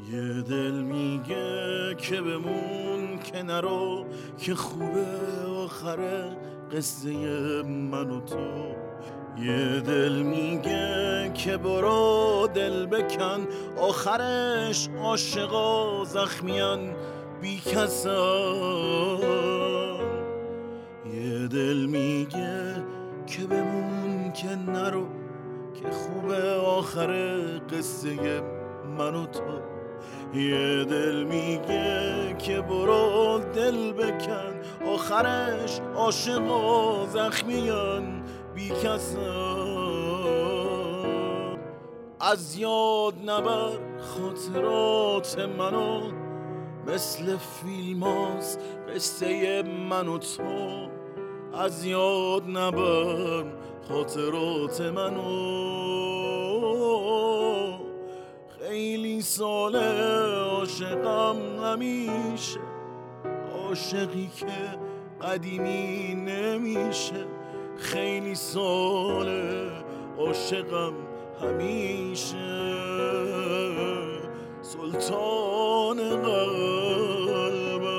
یه دل میگه که بمون که نرو، که خوبه آخره قصه من و تو. یه دل میگه که برو دل بکن، آخرش عاشقا زخمیان بی کسان. یه دل میگه که بمون که نرو، که خوبه آخر قصه من و تو. یه دل میگه که برو دل بکن، آخرش عاشقا زخمیان بی کسان. از یاد نبر خاطرات منو، مثل فیلماست قصه من و تو. از یاد نبر خاطرات منو، خیلی ساله عاشقم همیشه، عاشقی که قدیمی نمیشه. خیلی ساله عاشقم همیشه، سلطان قلبم.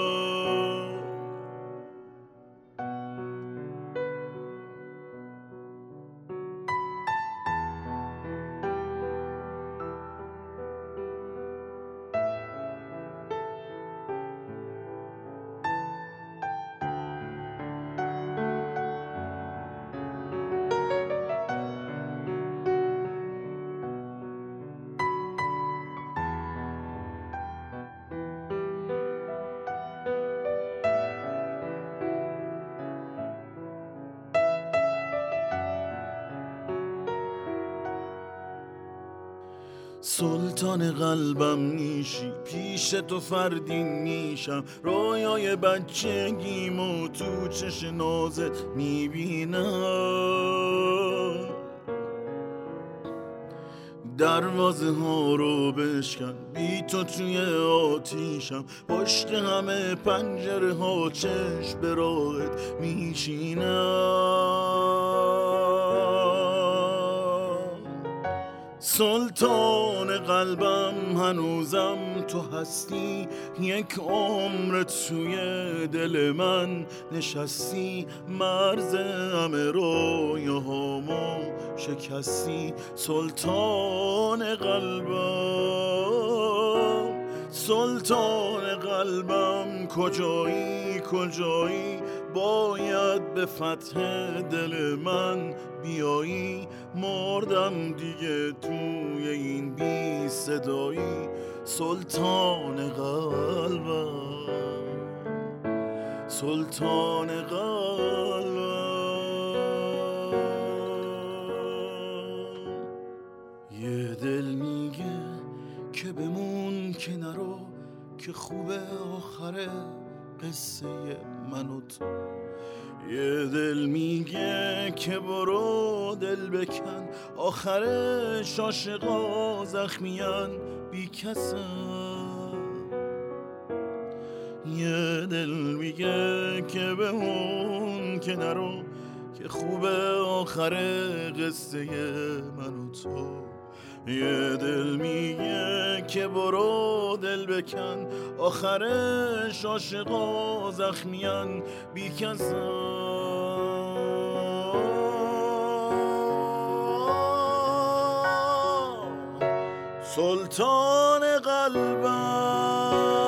سلطان قلبم میشی، پیش تو فردین میشم. رویای بچگیمو تو چش نازت میبینم. دروازه ها رو بشکن، بی تو توی آتیشم. پشت همه پنجره ها چشم به راهت میشینم. سلطان قلبم هنوزم تو هستی، یک عمر توی دل من نشستی. مرز همه رویاهامو شکستی. سلطان قلبم، سلطان قلبم، کجایی کجایی؟ باید به فتح دل من بیایی. مردم دیگه توی این بی صدایی. سلطان قلبم، سلطان قلبم. یه دل میگه که بمون که نرو، که خوبه آخره قصه من و تو. یه دل میگه که برو دل بکن، آخرش عاشقا زخمیان بی کسن. یه دل میگه که بمون که نرو، که خوبه آخر قصه من و تو. یه دل میگه که برو دل بکن، آخرش عاشقا زخمیان بی کسان. سلطان قلبم.